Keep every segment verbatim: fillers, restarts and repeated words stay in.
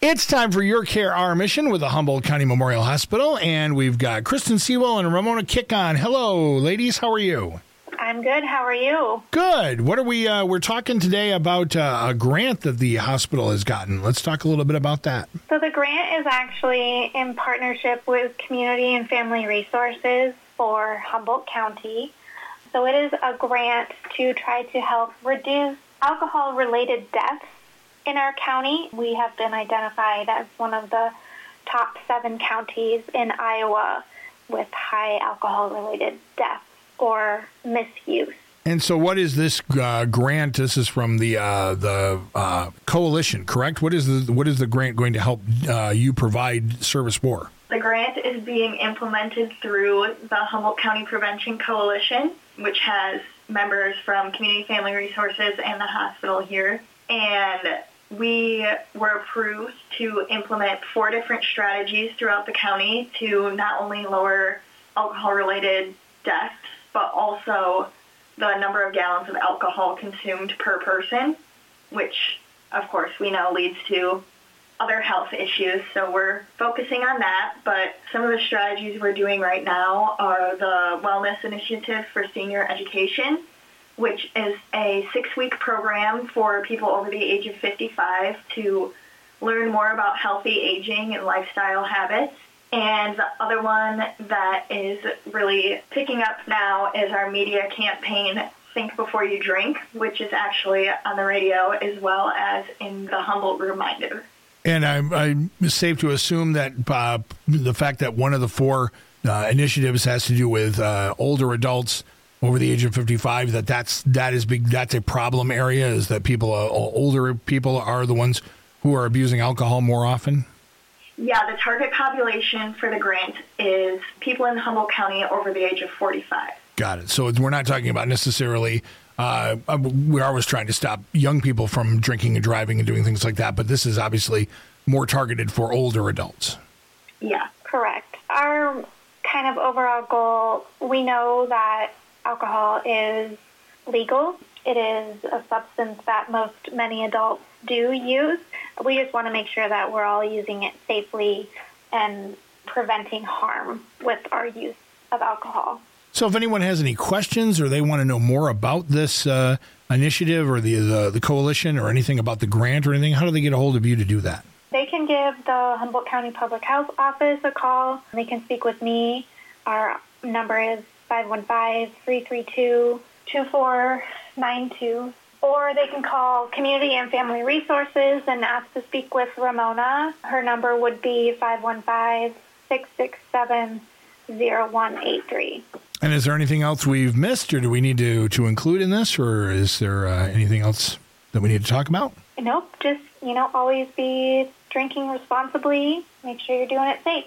It's time for Your Care, Our Mission with the Humboldt County Memorial Hospital, and we've got Kristen Sewell and Ramona Kick on. Hello, ladies. How are you? I'm good. How are you? Good. What are we? Uh, we're talking today about uh, a grant that the hospital has gotten. Let's talk a little bit about that. So the grant is actually in partnership with Community and Family Resources for Humboldt County. So it is a grant to try to help reduce alcohol-related deaths in our county. We have been identified as one of the top seven counties in Iowa with high alcohol-related deaths or misuse. And so what is this uh, grant? This is from the uh, the uh, coalition, correct? What is the what is the grant going to help uh, you provide service for? The grant is being implemented through the Humboldt County Prevention Coalition, which has members from Community Family Resources and the hospital here. And we were approved to implement four different strategies throughout the county to not only lower alcohol-related deaths, but also the number of gallons of alcohol consumed per person, which, of course, we know leads to other health issues. So we're focusing on that. But some of the strategies we're doing right now are the Wellness Initiative for Senior Education, which is a six-week program for people over the age of fifty-five to learn more about healthy aging and lifestyle habits. And the other one that is really picking up now is our media campaign, Think Before You Drink, which is actually on the radio as well as in the Humboldt Reminder. And I'm, I'm safe to assume that uh, the fact that one of the four uh, initiatives has to do with uh, older adults over the age of fifty-five, that that's that is big. That's a problem area. Is that people, uh, older people, are the ones who are abusing alcohol more often? Yeah, the target population for the grant is people in Humboldt County over the age of forty-five. Got it. So we're not talking about necessarily. Uh, we're always trying to stop young people from drinking and driving and doing things like that, but this is obviously more targeted for older adults. Yeah, correct. Our kind of overall goal, we know that alcohol is legal. It is a substance that most many adults do use. We just want to make sure that we're all using it safely and preventing harm with our use of alcohol. So if anyone has any questions or they want to know more about this uh, initiative or the, the the coalition or anything about the grant or anything, how do they get a hold of you to do that? They can give the Humboldt County Public Health Office a call. They can speak with me. Our number is five one five, three three two, two four nine two. Or they can call Community and Family Resources and ask to speak with Ramona. Her number would be five one five, six six seven, zero one eight three. And is there anything else we've missed, or do we need to, to include in this, or is there uh, anything else that we need to talk about? Nope, just, you know, always be drinking responsibly. Make sure you're doing it safe.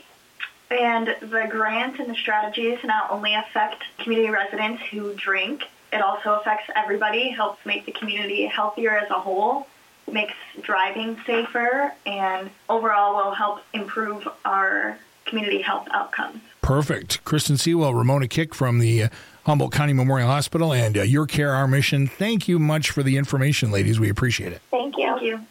And the grant and the strategies not only affect community residents who drink, it also affects everybody, helps make the community healthier as a whole, makes driving safer, and overall will help improve our community health outcomes. Perfect. Kristen Sewell, Ramona Kick from the uh, Humboldt County Memorial Hospital, and uh, Your Care, Our Mission. Thank you much for the information, ladies. We appreciate it. Thank you. Thank you.